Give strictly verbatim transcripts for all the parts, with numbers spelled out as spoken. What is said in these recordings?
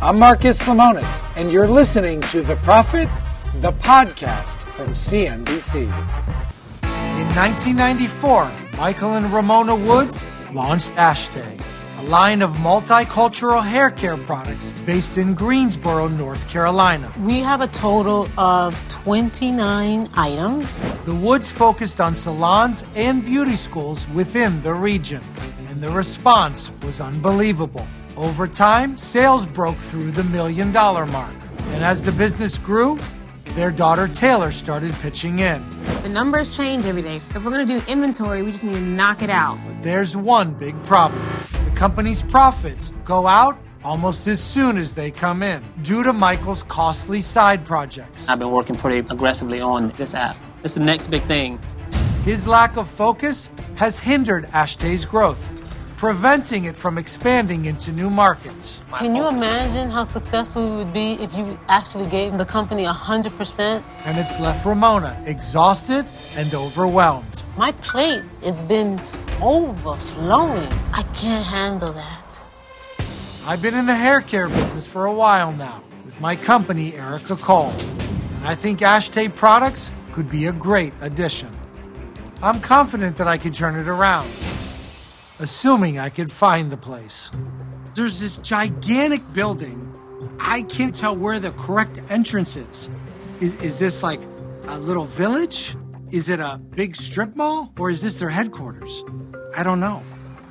I'm Marcus Lemonis, and you're listening to The Profit, the podcast from C N B C. In nineteen ninety-four, Michael and Ramona Woods launched Ashtay, a line of multicultural hair care products based in Greensboro, North Carolina. We have a total of twenty-nine items. The Woods focused on salons and beauty schools within the region, and the response was unbelievable. Over time, sales broke through the million dollar mark. And as the business grew, their daughter Taylor started pitching in. The numbers change every day. If we're going to do inventory, we just need to knock it out. But there's one big problem. The company's profits go out almost as soon as they come in, due to Michael's costly side projects. I've been working pretty aggressively on this app. It's the next big thing. His lack of focus has hindered Ashtay's growth, preventing it from expanding into new markets. Can you imagine how successful we would be if you actually gave the company one hundred percent? And it's left Ramona exhausted and overwhelmed. My plate has been overflowing. I can't handle that. I've been in the hair care business for a while now with my company, Erica Cole, and I think Ashtay products could be a great addition. I'm confident that I could turn it around, assuming I could find the place. There's this gigantic building. I can't tell where the correct entrance is. Is, is this like a little village? Is it a big strip mall? Or is this their headquarters? I don't know.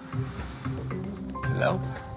Hello?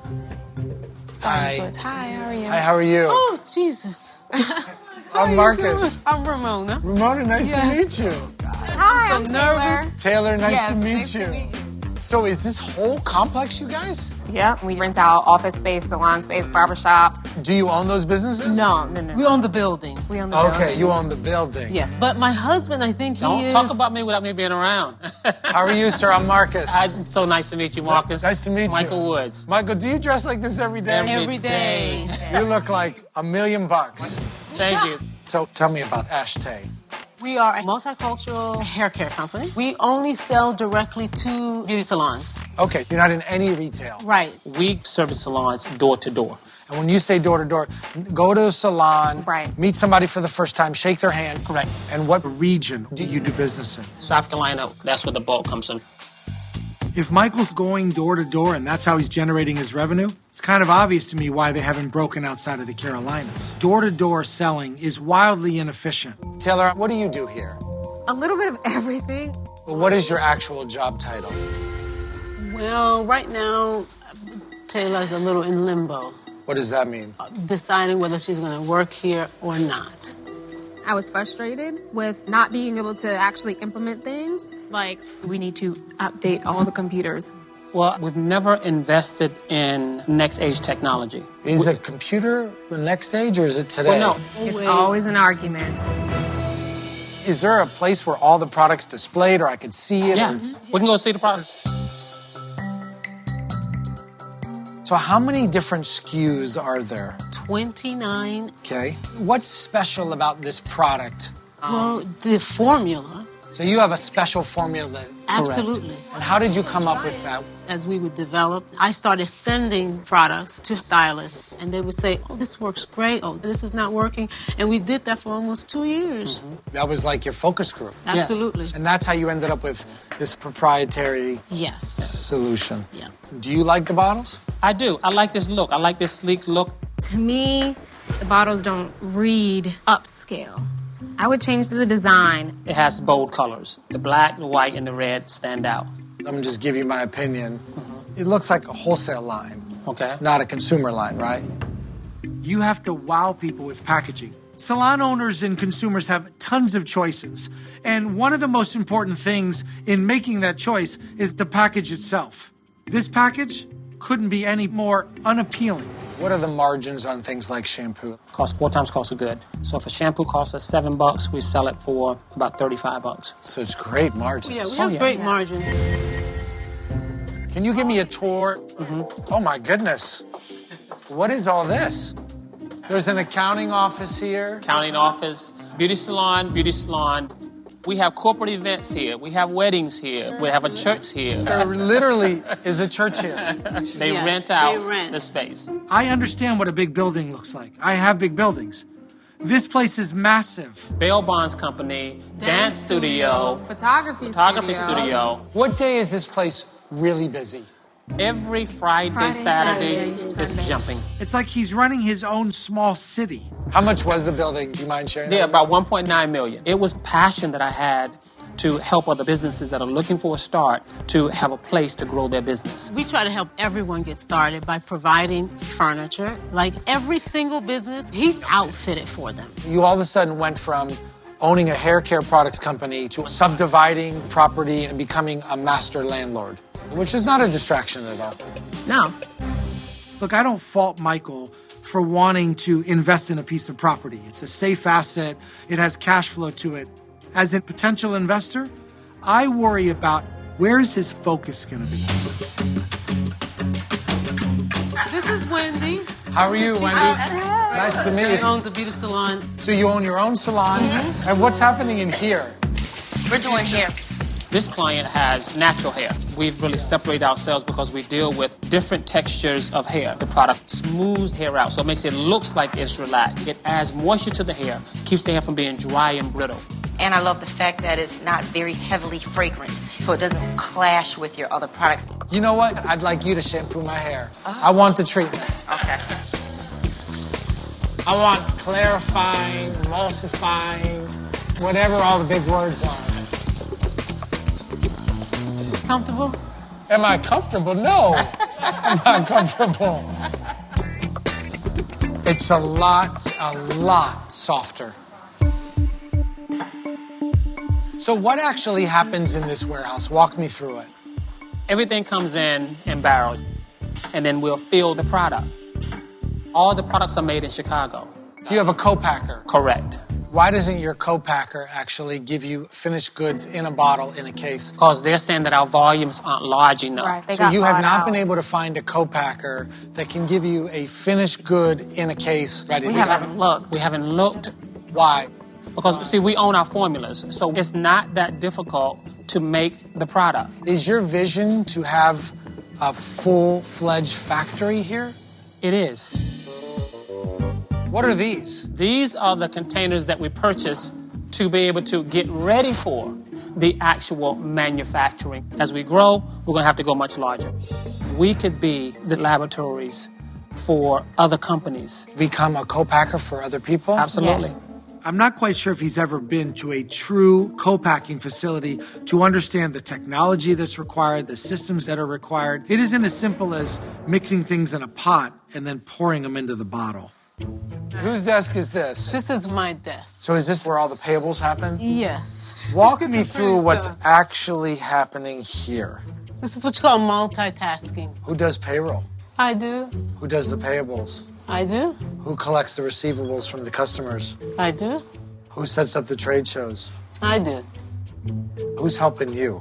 Hi. Hi. Hi, how are you? Hi, how are you? Oh, Jesus. I'm Marcus. I'm Ramona. Ramona, nice Yes. to meet you. Hi, I'm Taylor. Taylor, nice Yes, to meet nice you. to meet So is this whole complex you guys? Yep, we rent out office space, salon space, barbershops. Do you own those businesses? No, no, no. We own the building. We own the Okay, building. you own the building. Yes, but my husband, I think he Don't is... talk about me without me being around. How are you, sir? I'm Marcus. I, so nice to meet you, Marcus. Nice to meet Michael you. Woods. Michael, do you dress like this every day? Every day. You look like a million bucks. Thank you. So tell me about Ashtay. We are a multicultural hair care company. We only sell directly to beauty salons. Okay, you're not in any retail. Right. We service salons door to door. And when you say door to door, go to a salon, Right. meet somebody for the first time, shake their hand. Correct. And what region do you do business in? South Carolina, that's where the bulk comes in. If Michael's going door to door and that's how he's generating his revenue, it's kind of obvious to me why they haven't broken outside of the Carolinas. Door to door selling is wildly inefficient. Taylor, what do you do here? A little bit of everything. Well, what is your actual job title? Well, right now, Taylor's a little in limbo, What does that mean? deciding whether she's going to work here or not. I was frustrated with not being able to actually implement things. Like, we need to update all the computers. Well, we've never invested in next age technology. Is a computer the next stage or is it today? Well, no. It's always an argument. Is there a place where all the products displayed or I could see it? Yeah, Or- we can go see the process. So how many different S K Us are there? twenty-nine. Okay. What's special about this product? Well, the formula, So you have a special formula. absolutely. And how did you come up with that? As we would develop, I started sending products to stylists, and they would say, oh, this works great. Oh, this is not working. And we did that for almost two years. That was like your focus group. Absolutely. And that's how you ended up with this proprietary Yes. solution. Yeah. Do you like the bottles? I do. I like this look. I like this sleek look. To me, the bottles don't read upscale. I would change the design. It has bold colors. The black, the white, and the red stand out. I'm gonna just give you my opinion. It looks like a wholesale line, Okay? not a consumer line, right? You have to wow people with packaging. Salon owners and consumers have tons of choices. And one of the most important things in making that choice is the package itself. This package couldn't be any more unappealing. What are the margins on things like shampoo? Costs four times cost of good. So if a shampoo costs us seven bucks, we sell it for about thirty-five bucks. So it's great margins. Yeah, we Oh, have yeah. great margins. Can you give me a tour? Oh my goodness. What is all this? There's an accounting office here. Accounting office, beauty salon, beauty salon. We have corporate events here. We have weddings here. We have a church here. There literally is a church here. They Yes, rent out they rent. the space. I understand what a big building looks like. I have big buildings. This place is massive. Bail Bonds Company, dance, studio, photography, photography studio. studio. What day is this place really busy? Every Friday, Friday, Saturday, Saturday, it's Sunday. jumping. It's like he's running his own small city. How much was the building? Do you mind sharing Yeah, that? about one point nine million. It was passion that I had to help other businesses that are looking for a start to have a place to grow their business. We try to help everyone get started by providing furniture. Like every single business, he outfitted for them. You all of a sudden went from owning a hair care products company to subdividing property and becoming a master landlord, which is not a distraction at all. No. Look, I don't fault Michael for wanting to invest in a piece of property. It's a safe asset. It has cash flow to it. As a potential investor, I worry about where's his focus going to be. This is Wendy. How are you, She- Wendy? Hi. Nice to meet She you. owns a beauty salon. So you own your own salon, and what's happening in here? We're doing hair. This client has natural hair. We've really separated ourselves because we deal with different textures of hair. The product smooths hair out, so it makes it look like it's relaxed. It adds moisture to the hair, keeps the hair from being dry and brittle. And I love the fact that it's not very heavily fragrant, so it doesn't clash with your other products. You know what? I'd like you to shampoo my hair. I want the treatment. Okay. I want clarifying, emulsifying, whatever all the big words are. Comfortable? Am I comfortable? No. I'm not comfortable. It's a lot, a lot softer. So what actually happens in this warehouse? Walk me through it. Everything comes in in barrels, and then we'll fill the product. All the products are made in Chicago. Do you have a co-packer? Correct. Why doesn't your co-packer actually give you finished goods in a bottle, in a case? Because they're saying that our volumes aren't large enough. Right, they So got you have bought not out. been able to find a co-packer that can give you a finished good in a case ready We to go. haven't looked. We haven't looked Why? because, see, we own our formulas. So it's not that difficult to make the product. Is your vision to have a full-fledged factory here? It is. What are these? These are the containers that we purchase to be able to get ready for the actual manufacturing. As we grow, we're going to have to go much larger. We could be the laboratories for other companies. Become a co-packer for other people? Absolutely. Yes. I'm not quite sure if he's ever been to a true co-packing facility to understand the technology that's required, the systems that are required. It isn't as simple as mixing things in a pot and then pouring them into the bottle. Whose desk is this? This is my desk. So is this where all the payables happen? Yes. Walk me through Please what's do. actually happening here. This is what you call multitasking. Who does payroll? I do. Who does the payables? I do. Who collects the receivables from the customers? I do. Who sets up the trade shows? I do. Who's helping you?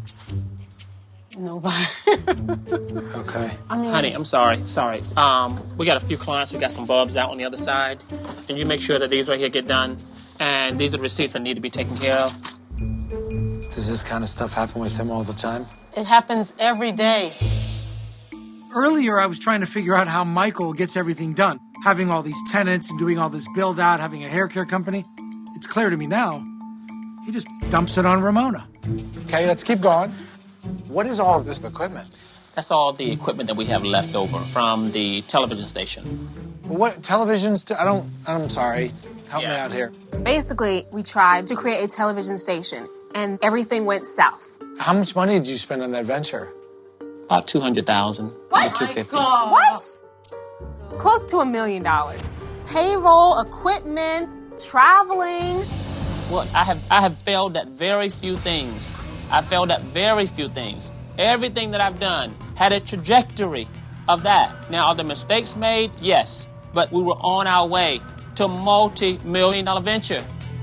Nobody. Okay. I mean, Honey, I'm sorry. Sorry. Um, we got a few clients who got some bulbs out on the other side. And you make sure that these right here get done. And these are the receipts that need to be taken care of. Does this kind of stuff happen with him all the time? it happens every day. Earlier, I was trying to figure out how Michael gets everything done. Having all these tenants and doing all this build out, having a hair care company. It's clear to me now. He just dumps it on Ramona. Okay, let's keep going. What is all of this equipment? That's all the equipment that we have left over from the television station. What televisions do, I don't, I'm sorry. Help me Yeah. out here. Basically, we tried to create a television station, and everything went south. How much money did you spend on that venture? About two hundred thousand dollars. What? two hundred fifty God. What? Close to a million dollars. Payroll, equipment, traveling. Well, I have I have failed at very few things. I failed at very few things. Everything that I've done had a trajectory of that. Now, are the mistakes made? Yes. But we were on our way to a multi-million dollar venture.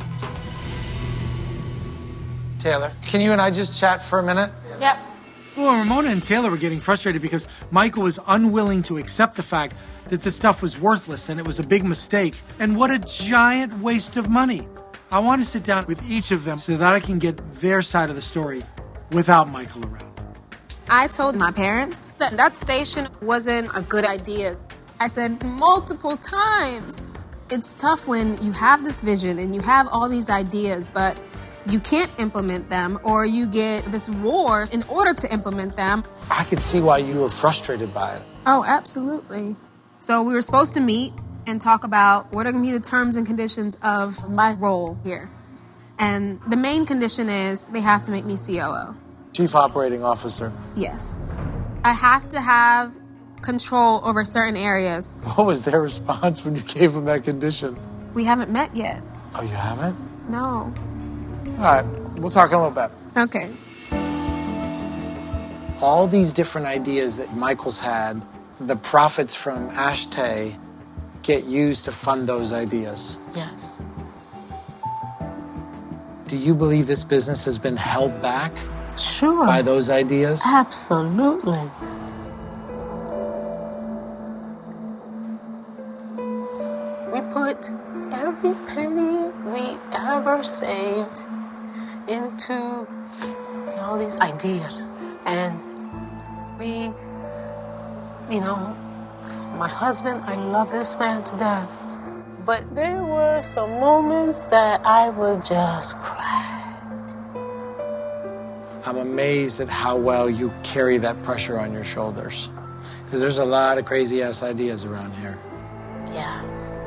Taylor, can you and I just chat for a minute? Yep. Well, Ramona and Taylor were getting frustrated because Michael was unwilling to accept the fact that the stuff was worthless and it was a big mistake. And what a giant waste of money. I want to sit down with each of them so that I can get their side of the story without Michael around. I told my parents that that station wasn't a good idea. I said multiple times, it's tough when you have this vision and you have all these ideas, but you can't implement them, or you get this war in order to implement them. I could see why you were frustrated by it. Oh, absolutely. So we were supposed to meet and talk about what are going to be the terms and conditions of my role here. And the main condition is they have to make me C O O. Chief Operating Officer. Yes. I have to have control over certain areas. What was their response when you gave them that condition? We haven't met yet. Oh, you haven't? No. All right, we'll talk in a little bit. Okay. All these different ideas that Michael's had, the profits from Ashtay get used to fund those ideas. Yes. Do you believe this business has been held back Sure. by those ideas? Absolutely. We put every penny we ever saved into all these ideas. And we, you know, my husband, I love this man to death. But there were some moments that I would just cry. I'm amazed at how well you carry that pressure on your shoulders. Because there's a lot of crazy-ass ideas around here. Yeah.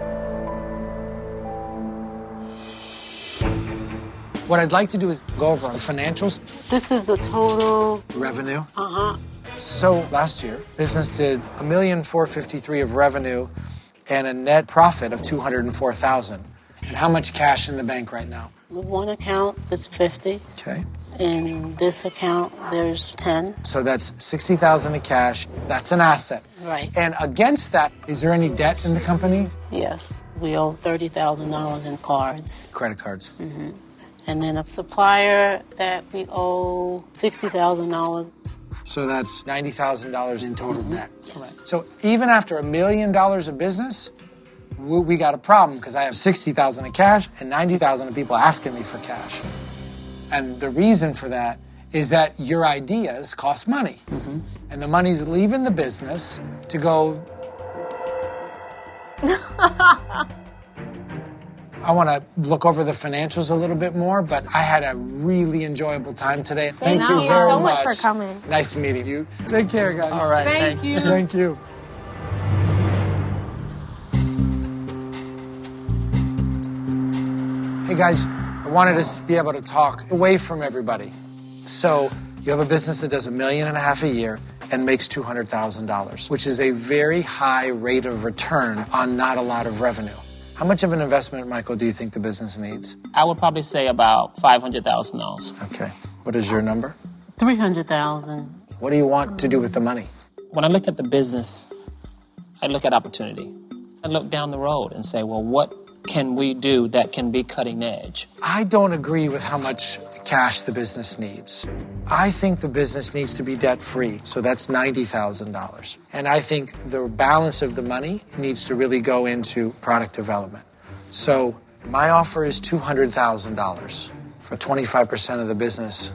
What I'd like to do is go over the financials. This is the total Revenue. Uh-huh. So last year, business did one million four hundred fifty-three thousand dollars of revenue and a net profit of two hundred four thousand dollars. And how much cash in the bank right now? One account is fifty. Okay. In this account, there's ten. So that's sixty thousand dollars in cash. That's an asset. Right. And against that, is there any debt in the company? Yes. We owe thirty thousand dollars in cards. Credit cards. Mm-hmm. And then a supplier that we owe sixty thousand dollars. So that's ninety thousand dollars in total Mm-hmm. debt. Yes. So even after a million dollars of business, we we got a problem because I have sixty thousand dollars in cash and ninety thousand dollars of people asking me for cash. And the reason for that is that your ideas cost money. Mm-hmm. And the money's leaving the business to go... I want to look over the financials a little bit more, but I had a really enjoyable time today. Thank Thank you you very so much for coming. Nice meeting you. Take care, guys. All right. Thank thanks. you. Thank you. Hey guys, I wanted to be able to talk away from everybody. So you have a business that does a million and a half a year and makes two hundred thousand dollars, which is a very high rate of return on not a lot of revenue. How much of an investment, Michael, do you think the business needs? I would probably say about five hundred thousand dollars. Okay. What is your number? three hundred thousand dollars. What do you want to do with the money? When I look at the business, I look at opportunity. I look down the road and say, well, what can we do that can be cutting edge? I don't agree with how much cash the business needs. I think the business needs to be debt-free, so that's ninety thousand dollars. And I think the balance of the money needs to really go into product development. So my offer is two hundred thousand dollars for twenty-five percent of the business.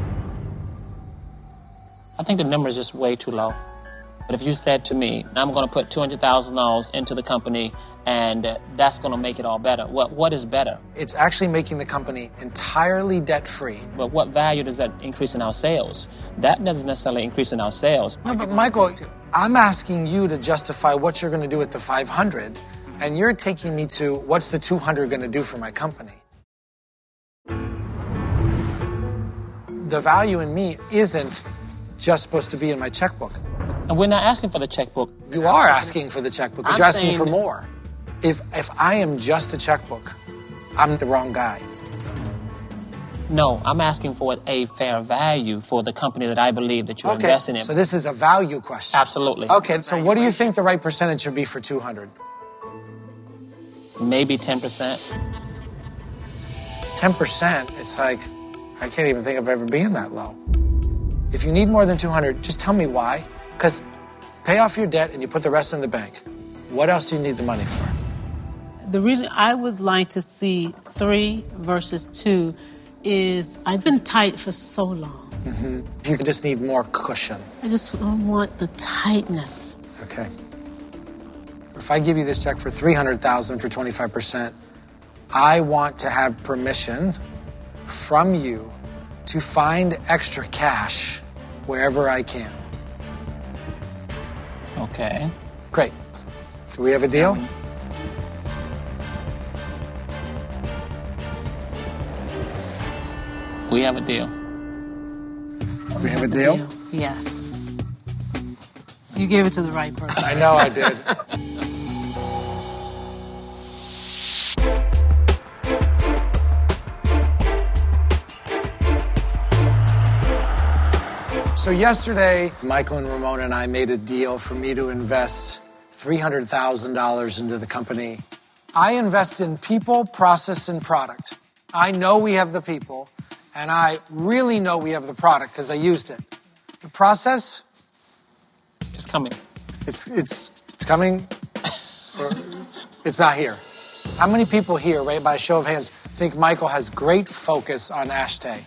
I think the number is just way too low. But if you said to me, I'm going to put two hundred thousand dollars into the company and uh, that's going to make it all better, what what is better? It's actually making the company entirely debt-free. But what value does that increase in our sales? That doesn't necessarily increase in our sales. No, but Michael, I'm asking you to justify what you're going to do with the five hundred, and you're taking me to what's the two hundred going to do for my company? The value in me isn't just supposed to be in my checkbook. And we're not asking for the checkbook. You are asking for the checkbook because I'm you're asking saying for that- more. If if I am just a checkbook, I'm the wrong guy. No, I'm asking for a fair value for the company that I believe that you're Okay, investing in. so this is a value question. Absolutely. Okay, so what do you think the right percentage should be for two hundred? Maybe ten percent. ten percent, it's like, I can't even think of ever being that low. If you need more than two hundred, just tell me why. Because pay off your debt and you put the rest in the bank. What else do you need the money for? The reason I would like to see three versus two is I've been tight for so long. Mm-hmm. You just need more cushion. I just want the tightness. Okay. If I give you this check for three hundred thousand dollars for twenty-five percent, I want to have permission from you to find extra cash wherever I can. Okay. Great. Do we have a deal? We have a deal. We have a deal? deal? Yes. You gave it to the right person. I know I did. So yesterday, Michael and Ramona and I made a deal for me to invest three hundred thousand dollars into the company. I invest in people, process, and product. I know we have the people, and I really know we have the product because I used it. The process? It's coming. It's it's it's coming. Or it's not here. How many people here, right, by a show of hands, think Michael has great focus on Ashtay?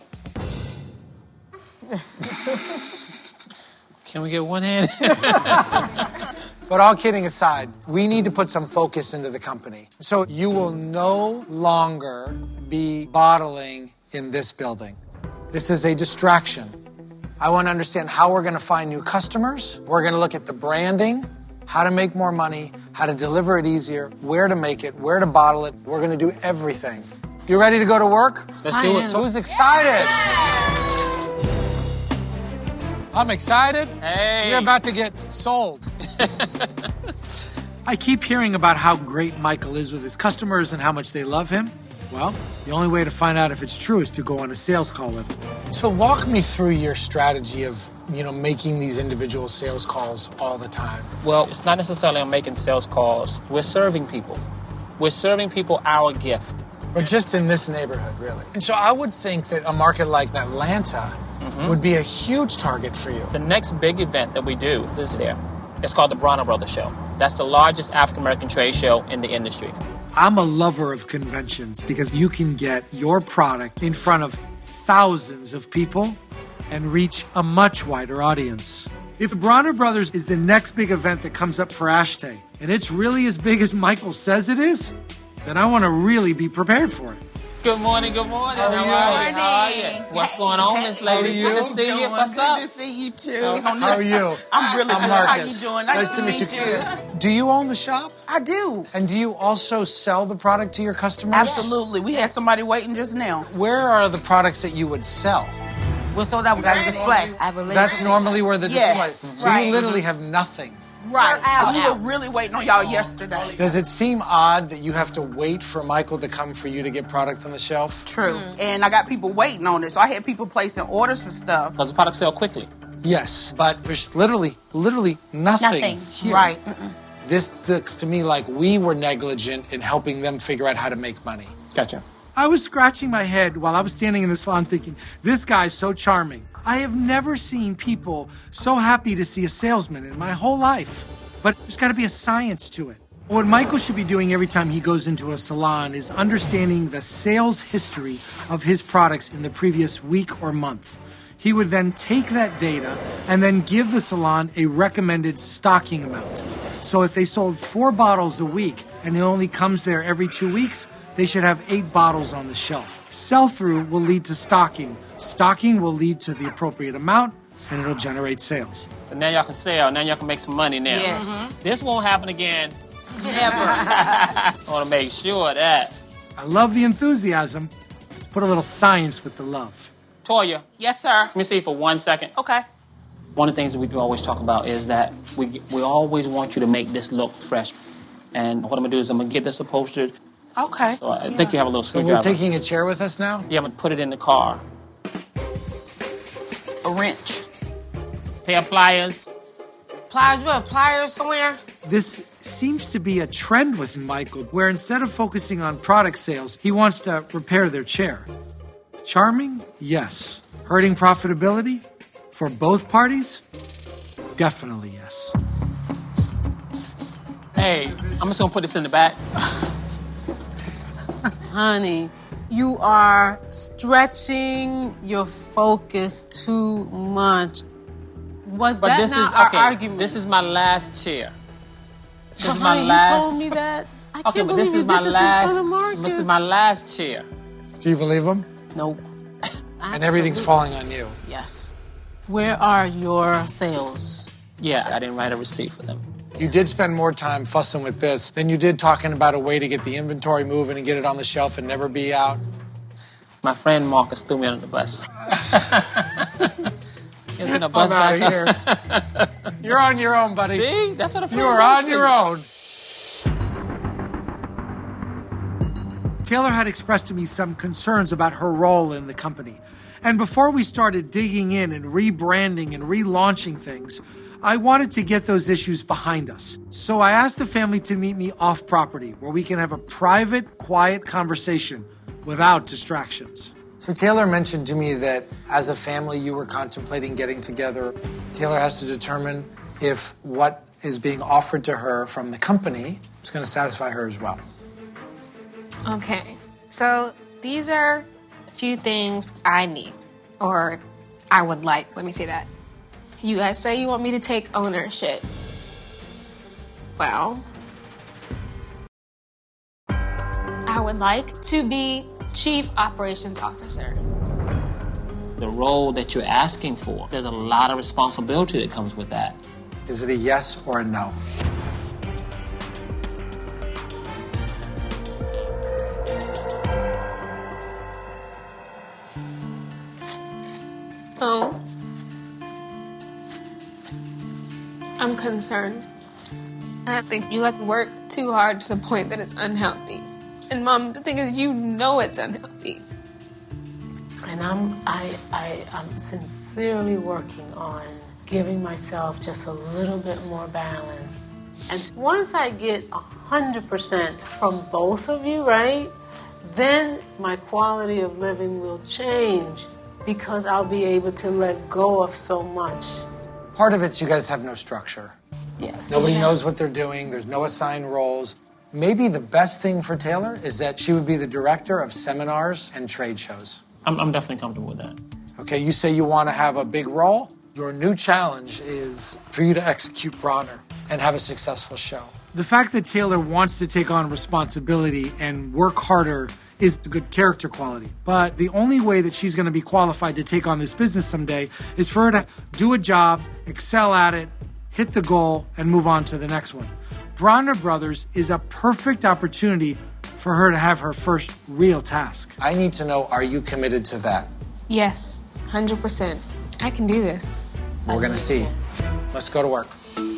Can we get one hand? But all kidding aside, we need to put some focus into the company. So you will no longer be bottling in this building. This is a distraction. I want to understand how we're going to find new customers. We're going to look at the branding, how to make more money, how to deliver it easier, where to make it, where to bottle it. We're going to do everything. You ready to go to work? Let's do it. So who's excited? I'm excited. Hey. You're about to get sold. I keep hearing about how great Michael is with his customers and how much they love him. Well, the only way to find out if it's true is to go on a sales call with him. So walk me through your strategy of, you know, making these individual sales calls all the time. Well, it's not necessarily on making sales calls. We're serving people. We're serving people our gift. But just in this neighborhood, really. And so I would think that a market like Atlanta mm-hmm. would be a huge target for you. The next big event that we do is there. It's called the Bronner Brothers Show. That's the largest African-American trade show in the industry. I'm a lover of conventions because you can get your product in front of thousands of people and reach a much wider audience. If Bronner Brothers is the next big event that comes up for Ashtay, and it's really as big as Michael says it is, then I want to really be prepared for it. Good morning, good morning. How are How you? are you? How are you? What's going on, Miss Lady? How are you? Good to see you. What's Good up? to see you too. Oh, How are you? I'm really I'm good. Marcus. How you doing? Nice, to meet you. Do you own the shop? I do. And do you also sell the product to your customers? Absolutely. We had somebody waiting just now. Where are the products that you would sell? We're sold out. We got a display. I have a That's normally where the display. Yes, So right. you literally have nothing. Right. out. We were really waiting on y'all yesterday. Does it seem odd that you have to wait for Michael to come for you to get product on the shelf? True. And I got people waiting on it. So I had people placing orders for stuff. Because the products sell quickly. Yes, but there's literally, literally nothing, Nothing. here. Right. This looks to me like we were negligent in helping them figure out how to make money. Gotcha. I was scratching my head while I was standing in the salon thinking, this guy's so charming. I have never seen people so happy to see a salesman in my whole life. But there's got to be a science to it. What Michael should be doing every time he goes into a salon is understanding the sales history of his products in the previous week or month. He would then take that data and then give the salon a recommended stocking amount. So if they sold four bottles a week and he only comes there every two weeks, they should have eight bottles on the shelf. Sell-through will lead to stocking. Stocking will lead to the appropriate amount, and it'll generate sales. So now y'all can sell. Now y'all can make some money now. Yes. Mm-hmm. This won't happen again. Never. I want to make sure of that. I love the enthusiasm. Let's put a little science with the love. Toya, Yes, sir. let me see for one second. Okay. One of the things that we do always talk about is that we we always want you to make this look fresh. And what I'm going to do is I'm going to get this upholstered. Okay. So I think you have a little So screwdriver. we're taking a chair with us now? Yeah, I'm going to put it in the car. A wrench. Pair of pliers. Pliers, what? Pliers somewhere? This seems to be a trend with Michael, where instead of focusing on product sales, he wants to repair their chair. Charming? Yes. Hurting profitability? For both parties? Definitely yes. Hey, I'm just going to put this in the back. honey, you are stretching your focus too much. Was But that this not is our okay. argument? This is my last chair. This But is my honey, last. You told me that. I okay, can't but believe this you is my did this last. in front of Marcus. This is my last chair. Do you believe him? Nope. And everything's falling on you. Yes. Where are your sales? Yeah, I didn't write a receipt for them. You did spend more time fussing with this than you did talking about a way to get the inventory moving and get it on the shelf and never be out. My friend Marcus threw me under the bus. He's in a bus I'm out back here. You're on your own, buddy. See? That's what a friend You're does on to your you. own. Taylor had expressed to me some concerns about her role in the company. And before we started digging in and rebranding and relaunching things, I wanted to get those issues behind us. So I asked the family to meet me off property where we can have a private, quiet conversation without distractions. So Taylor mentioned to me that as a family you were contemplating getting together. Taylor has to determine if what is being offered to her from the company is going to satisfy her as well. Okay, so these are a few things I need, or I would like, let me say that. You guys say you want me to take ownership. Well, I would like to be Chief Operations Officer. The role that you're asking for, there's a lot of responsibility that comes with that. Is it a yes or a no? Oh. I'm concerned. I think you guys work too hard to the point that it's unhealthy. And Mom, the thing is, you know it's unhealthy. And I'm I I am sincerely working on giving myself just a little bit more balance. And once I get a hundred percent from both of you, right, then my quality of living will change because I'll be able to let go of so much. Part of it's you guys have no structure. Yes. Nobody Yeah. knows what they're doing. There's no assigned roles. Maybe the best thing for Taylor is that she would be the director of seminars and trade shows. I'm, I'm definitely comfortable with that. Okay, you say you want to have a big role. Your new challenge is for you to execute Bronner and have a successful show. The fact that Taylor wants to take on responsibility and work harder is a good character quality. But the only way that she's going to be qualified to take on this business someday is for her to do a job, excel at it, hit the goal, and move on to the next one. Bronner Brothers is a perfect opportunity for her to have her first real task. I need to know, are you committed to that? Yes, one hundred percent. I can do this. We're going to see. Let's go to work.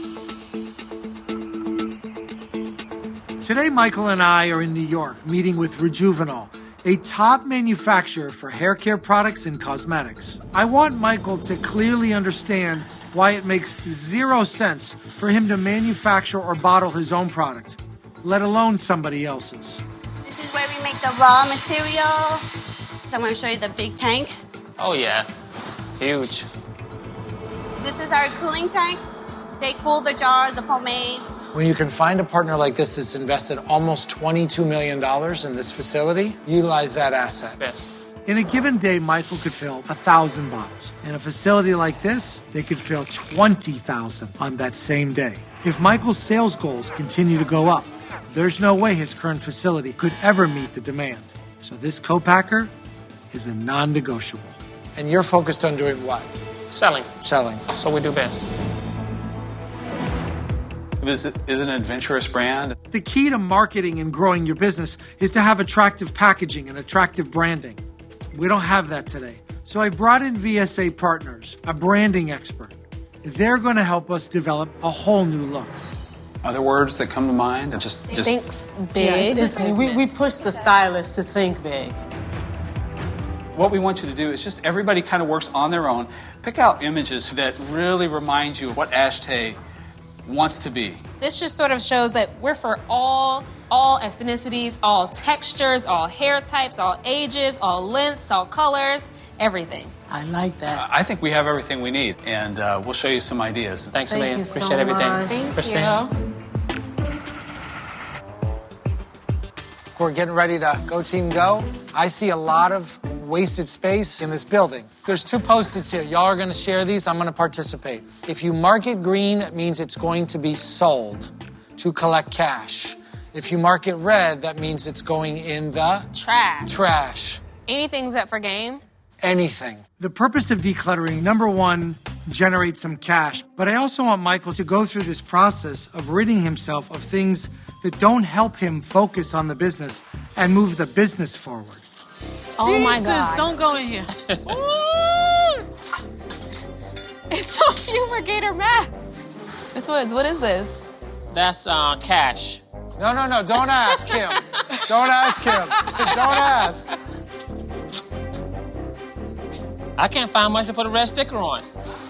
Today, Michael and I are in New York meeting with Rejuvenol, a top manufacturer for hair care products and cosmetics. I want Michael to clearly understand why it makes zero sense for him to manufacture or bottle his own product, let alone somebody else's. This is where we make the raw material. So I'm going to show you the big tank. Oh, yeah. Huge. This is our cooling tank. They cool the jars, the pomades. When you can find a partner like this that's invested almost twenty-two million dollars in this facility, utilize that asset. Yes. In a given day, Michael could fill a thousand bottles. In a facility like this, they could fill twenty thousand on that same day. If Michael's sales goals continue to go up, there's no way his current facility could ever meet the demand. So this co-packer is a non-negotiable. And you're focused on doing what? Selling. Selling. So we do best. Is it, is it an adventurous brand? The key to marketing and growing your business is to have attractive packaging and attractive branding. We don't have that today. So I brought in V S A Partners, a branding expert. They're going to help us develop a whole new look. Other words that come to mind? Just, just Thinks Yeah, big. it's- it's- we, we push the stylist to think big. what we want you to do is just everybody kind of works on their own. Pick out images that really remind you of what Ashtay wants to be. This just sort of shows that we're for all all ethnicities, all textures, all hair types, all ages, all lengths, all colors, everything. I like that. Uh, I think we have everything we need, and uh, we'll show you some ideas. Thanks, Thank Leah. you so Appreciate everything. much. Thank Christine. you. We're getting ready to go team go. I see a lot of wasted space in this building. There's two Post-its here. Y'all are going to share these. I'm going to participate. If you mark it green, it means it's going to be sold to collect cash. If you mark it red, that means it's going in the Trash. trash. Anything's up for game? Anything. The purpose of decluttering, number one, generate some cash. But I also want Michael to go through this process of ridding himself of things that don't help him focus on the business and move the business forward. Oh Jesus, my God. don't go in here. It's a fumigator mask. Miss Woods, what is this? That's uh, cash. No, no, no. Don't ask him. Don't ask him. Don't ask. I can't find much to put a red sticker on.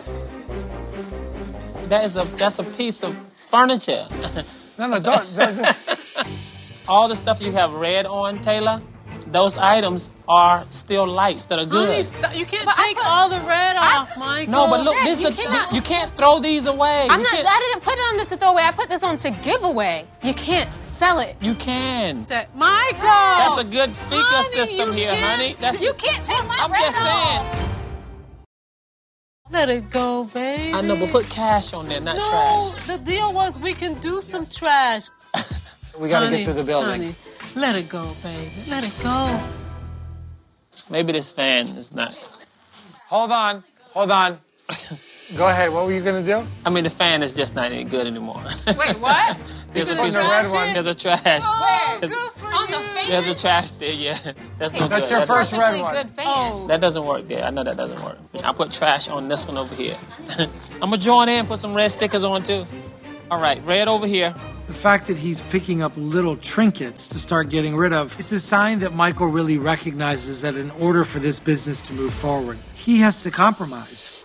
That is a that's a piece of furniture. No, no, don't. don't. All the stuff you have red on, Taylor, those items are still lights that are good. Honey, st- you can't But I take put- all the red off, Michael. No, but look, Red, this you is a, cannot- you can't throw these away. I'm You not. can't- I didn't put it on to throw away. I put this on to give away. You can't sell it. You can. Michael! That's a good speaker Honey, system you here, can't- honey. That's, You can't take my I'm red just off. saying. Let it go, baby. I know, but put cash on there, not No, trash. the deal was we can do some trash. We got to Honey, get through the building. honey, let it go, baby. Let it go. Maybe this fan is not. Hold on. Hold on. Go ahead. What were you going to do? I mean, the fan is just not any good anymore. Wait, what? There's a, putting piece the of- red one. There's a trash. Oh, There's, good for On you. the fan? there's a trash there, yeah. That's no That's good. your That first doesn't- red Perfectly one. good fan. Oh. That doesn't work there. I know that doesn't work. I'll put trash on this one over here. I'm going to join in and put some red stickers on, too. All right, red over here. The fact that he's picking up little trinkets to start getting rid of is a sign that Michael really recognizes that in order for this business to move forward, he has to compromise.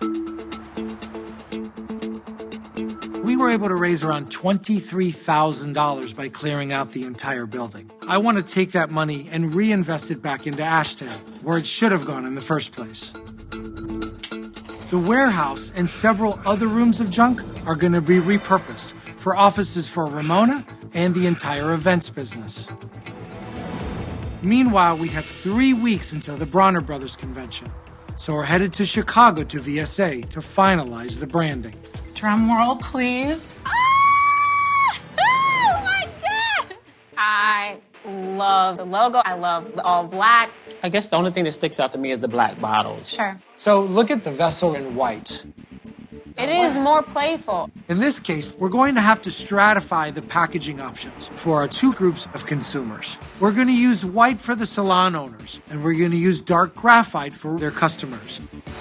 We were able to raise around twenty-three thousand dollars by clearing out the entire building. I want to take that money and reinvest it back into Ashtay, where it should have gone in the first place. The warehouse and several other rooms of junk are going to be repurposed for offices for Ramona and the entire events business. Meanwhile, we have three weeks until the Bronner Brothers convention, so we're headed to Chicago to V S A to finalize the branding. Drum roll, please. Ah! Oh my God! I love the logo. I love the all black. I guess the only thing that sticks out to me is the black bottles. Sure. So look at the vessel in white. It is more playful. In this case, we're going to have to stratify the packaging options for our two groups of consumers. We're going to use white for the salon owners, and we're going to use dark graphite for their customers.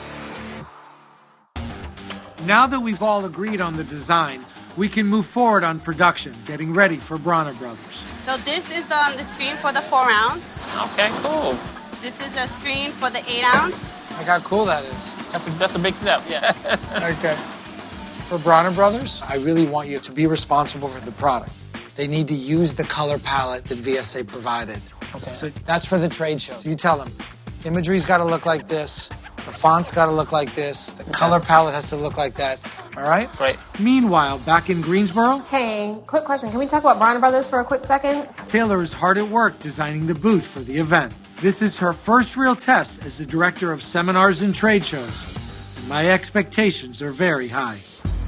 Now that we've all agreed on the design, we can move forward on production, getting ready for Bronner Brothers. So this is the, um, the screen for the four ounce. Okay, cool. This is a screen for the eight ounce. Look how cool that is. That's a, that's a big step, yeah. Okay. For Bronner Brothers, I really want you to be responsible for the product. They need to use the color palette that V S A provided. Okay. So that's for the trade show. So you tell them, imagery's got to look like this. The font's got to look like this. The color palette has to look like that. All right? Great. Meanwhile, back in Greensboro, Hey, quick question. Can we talk about Bronner Brothers for a quick second? Taylor is hard at work designing the booth for the event. This is her first real test as the director of seminars and trade shows, and my expectations are very high.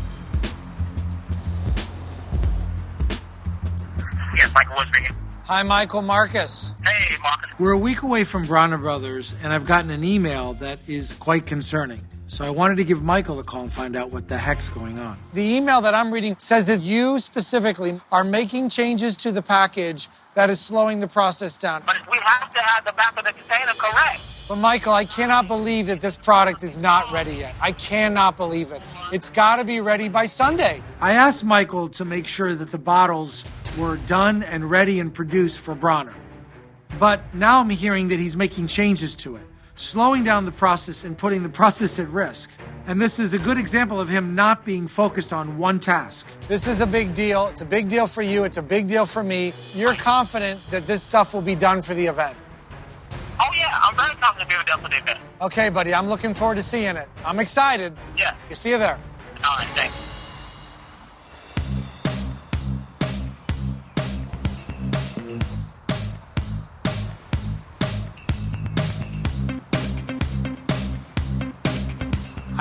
Yes, Michael was speaking. Hi, Michael Marcus. Hey, Marcus. We're a week away from Bronner Brothers, and I've gotten an email that is quite concerning. So I wanted to give Michael a call and find out what the heck's going on. The email that I'm reading says that you specifically are making changes to the package that is slowing the process down. But we have to have the back of the container correct. But Michael, I cannot believe that this product is not ready yet. I cannot believe it. It's got to be ready by Sunday. I asked Michael to make sure that the bottles were done and ready and produced for Bronner. But now I'm hearing that he's making changes to it, slowing down the process and putting the process at risk. And this is a good example of him not being focused on one task. This is a big deal. It's a big deal for you. It's a big deal for me. You're confident that this stuff will be done for the event. Oh, yeah, I'm very confident to be done for the event. Okay, buddy, I'm looking forward to seeing it. I'm excited. Yeah. You see you there. All right, thanks.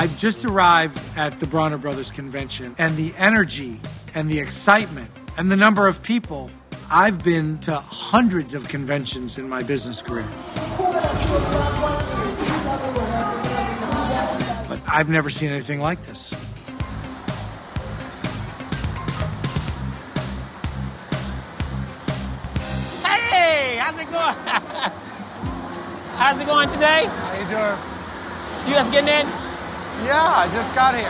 I've just arrived at the Bronner Brothers convention, and the energy and the excitement and the number of people. I've been to hundreds of conventions in my business career. But I've never seen anything like this. Hey, how's it going? How's it going today? How you doing? You guys getting in? Yeah, I just got here.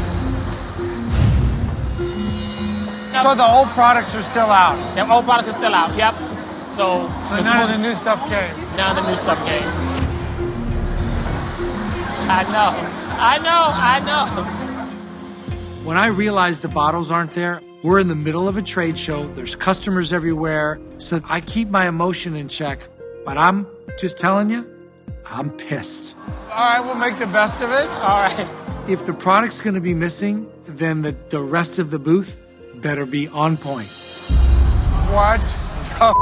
So the old products are still out? The old products are still out, yep. So, so none of the new stuff came? None of the new stuff came. I know. I know. I know. When I realize the bottles aren't there, we're in the middle of a trade show. There's customers everywhere. So I keep my emotion in check. But I'm just telling you, I'm pissed. All right, we'll make the best of it. All right. If the product's going to be missing, then the, the rest of the booth better be on point. What the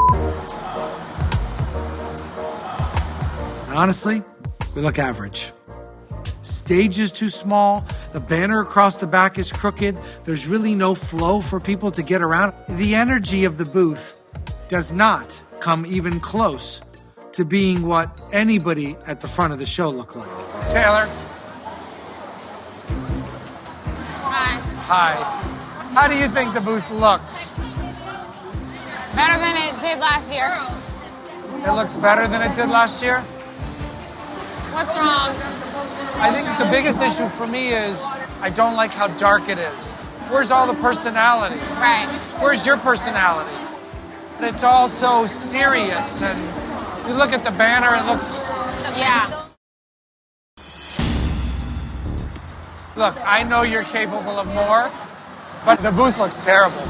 And honestly, we look average. Stage is too small. The banner across the back is crooked. There's really no flow for people to get around. The energy of the booth does not come even close to being what anybody at the front of the show looked like. Taylor. Hi. Hi. How do you think the booth looks? Better than it did last year. It looks better than it did last year? What's wrong? I think the biggest issue for me is I don't like how dark it is. Where's all the personality? Right. Where's your personality? It's all so serious, and you look at the banner, it looks... Yeah. Look, I know you're capable of more, but the booth looks terrible.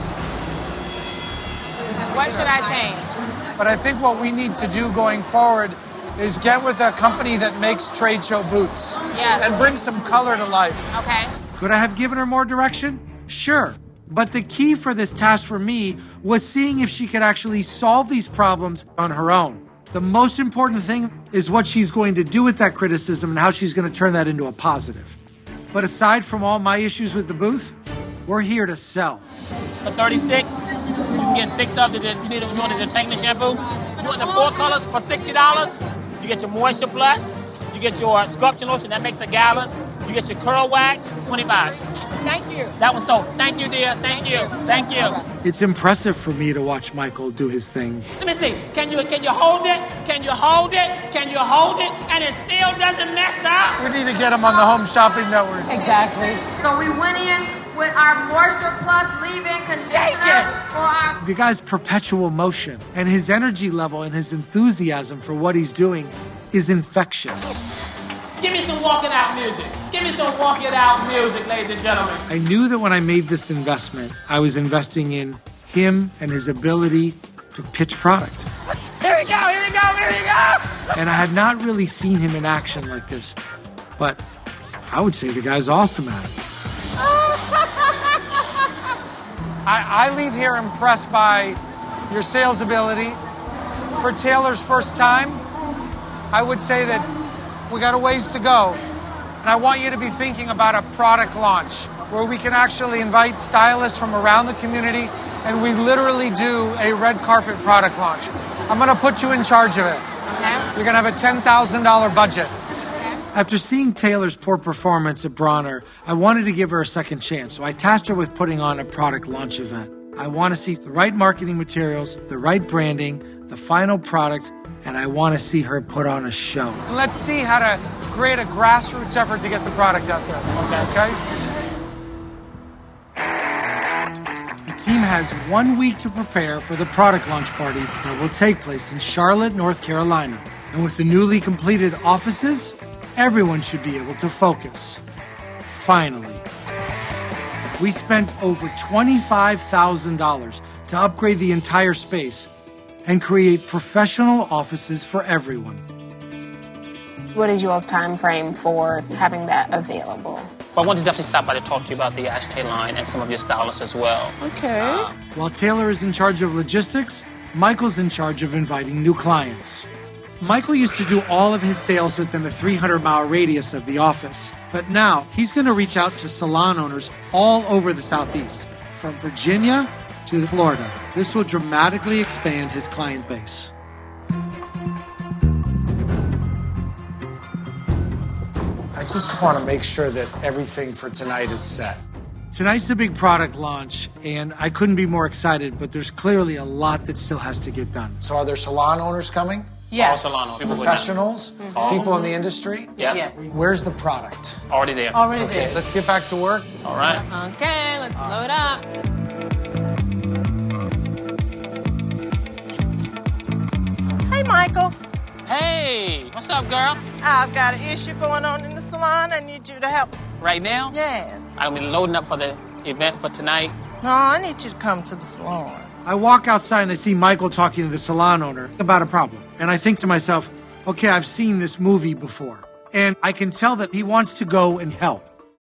What should I change? But I think what we need to do going forward is get with a company that makes trade show booths. Yes. And bring some color to life. Okay. Could I have given her more direction? Sure. But the key for this task for me was seeing if she could actually solve these problems on her own. The most important thing is what she's going to do with that criticism and how she's going to turn that into a positive. But aside from all my issues with the booth, we're here to sell. For thirty-six, you can get six of the, you need, you want the Technic shampoo? You want the four colors for sixty dollars? You get your Moisture Plus, you get your Sculpture Lotion, that makes a gallon. You get your Curl Wax, twenty-five. Thank you. That was so. Thank you, dear. Thank you. Thank you. It's impressive for me to watch Michael do his thing. Let me see. Can you can you hold it? Can you hold it? Can you hold it? And it still doesn't mess up? We need to get him on the Home Shopping Network. Exactly. So we went in with our Moisture Plus leave-in conditioner for our... The guy's perpetual motion and his energy level and his enthusiasm for what he's doing is infectious. Give me some walking out music. Give me some walking out music, ladies and gentlemen. I knew that when I made this investment, I was investing in him and his ability to pitch product. Here we go, here we go, here we go! And I had not really seen him in action like this, but I would say the guy's awesome at it. I, I leave here impressed by your sales ability. For Taylor's first time, I would say that we got a ways to go. And I want you to be thinking about a product launch where we can actually invite stylists from around the community and we literally do a red carpet product launch. I'm going to put you in charge of it. Okay. You're going to have a ten thousand dollars budget. After seeing Taylor's poor performance at Bronner, I wanted to give her a second chance, so I tasked her with putting on a product launch event. I want to see the right marketing materials, the right branding, the final product, and I want to see her put on a show. Let's see how to create a grassroots effort to get the product out there. Okay? Okay? The team has one week to prepare for the product launch party that will take place in Charlotte, North Carolina. And with the newly completed offices, everyone should be able to focus. Finally. We spent over twenty-five thousand dollars to upgrade the entire space and create professional offices for everyone. What is y'all's time frame for having that available? Well, I want to definitely stop by to talk to you about the Ashtay line and some of your stylists as well. Okay. Uh, While Taylor is in charge of logistics, Michael's in charge of inviting new clients. Michael used to do all of his sales within a three hundred mile radius of the office. But now he's going to reach out to salon owners all over the Southeast, from Virginia to Florida. This will dramatically expand his client base. I just want to make sure that everything for tonight is set. Tonight's a big product launch, and I couldn't be more excited, but there's clearly a lot that still has to get done. So are there salon owners coming? Yes. All salon owners. Professionals? Mm-hmm. People in the industry? Yeah. Yes. Where's the product? Already there. Already Okay, there. let's get back to work. All right. Okay, let's load up. Hey, Michael. Hey, what's up, girl? I've got an issue going on in the salon. I need you to help. Right now? Yes. I'm loading up for the event for tonight. No, I need you to come to the salon. I walk outside and I see Michael talking to the salon owner about a problem. And I think to myself, okay, I've seen this movie before. And I can tell that he wants to go and help.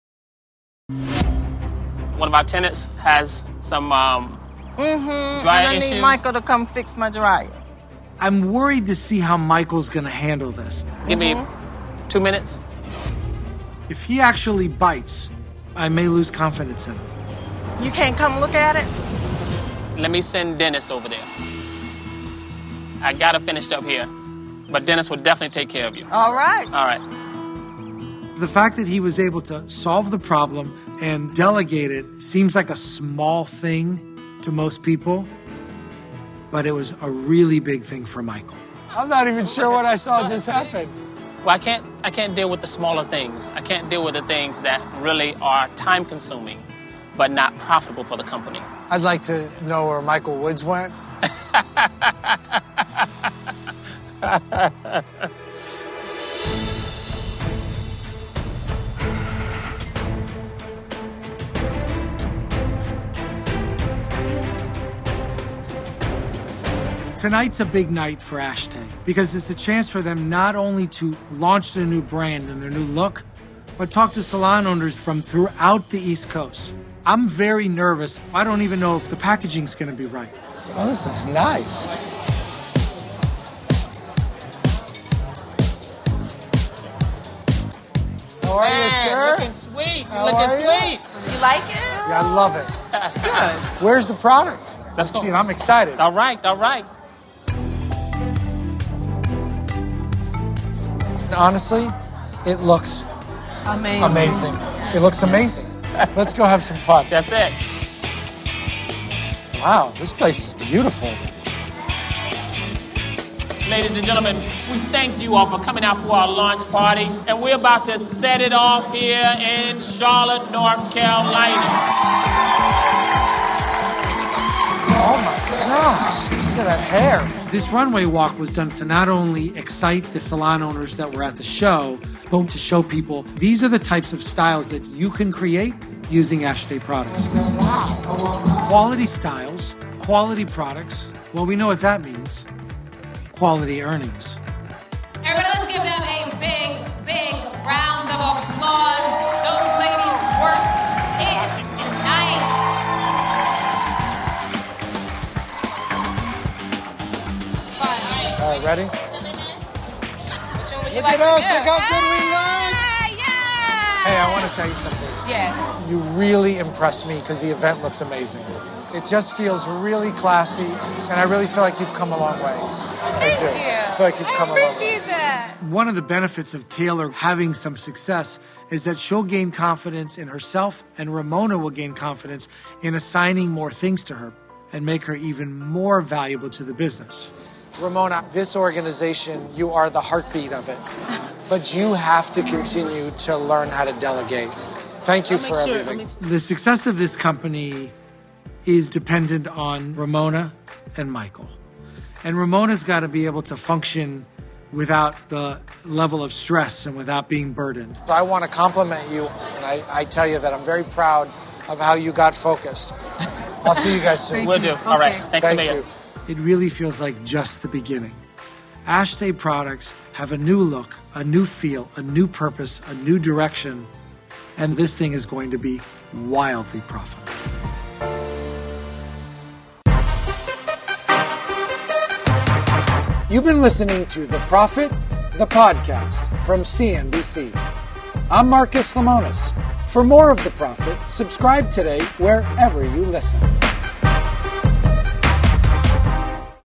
One of our tenants has some um, Mm-hmm. dryer and I issues. need Michael to come fix my dryer. I'm worried to see how Michael's going to handle this. Give me two minutes. If he actually bites, I may lose confidence in him. You can't come look at it? Let me send Dennis over there. I got to finish up here. But Dennis will definitely take care of you. All right. All right. The fact that he was able to solve the problem and delegate it seems like a small thing to most people, but it was a really big thing for Michael. I'm not even sure what I saw just happen. Well, I can't, I can't deal with the smaller things. I can't deal with the things that really are time-consuming, but not profitable for the company. I'd like to know where Michael Woods went. Tonight's a big night for Ashtay because it's a chance for them not only to launch their new brand and their new look, but talk to salon owners from throughout the East Coast. I'm very nervous. I don't even know if the packaging's going to be right. Oh, this looks nice. How are Man, you, sir? looking sweet. How looking are you? sweet. You like it? Yeah, I love it. Good. Where's the product? Let's go. See it. I'm excited. All right, all right. Honestly, it looks Amazing. amazing. It looks amazing. Let's go have some fun. That's it. Wow, this place is beautiful. Ladies and gentlemen, we thank you all for coming out for our launch party, and we're about to set it off here in Charlotte, North Carolina. Oh my gosh, look at that hair. This runway walk was done to not only excite the salon owners that were at the show, but to show people these are the types of styles that you can create using Ashtay products. Quality styles, quality products. Well, we know what that means. Quality earnings. Everybody, let's give them a big, big round of applause. Those ladies work is nice. All right, ready? Which one would you Look like at us, to do? look how good we look. Yeah, yeah. Hey, I want to tell you something. Yes. You really impressed me because the event looks amazing. It just feels really classy, and I really feel like you've come a long way. I do. Thank you. I feel like you've I come a long way. appreciate that. One of the benefits of Taylor having some success is that she'll gain confidence in herself, and Ramona will gain confidence in assigning more things to her and make her even more valuable to the business. Ramona, this organization, you are the heartbeat of it. But you have to continue to learn how to delegate. Thank you I'll for make sure- everything. I'll The success of this company is dependent on Ramona and Michael. And Ramona's got to be able to function without the level of stress and without being burdened. So I want to compliment you, and I, I tell you that I'm very proud of how you got focused. I'll see you guys soon. We'll do. All right. Thanks Thank a million. you. It really feels like just the beginning. Ashtay products have a new look, a new feel, a new purpose, a new direction, and this thing is going to be wildly profitable. You've been listening to The Profit, the podcast from C N B C. I'm Marcus Lemonis. For more of The Profit, subscribe today wherever you listen.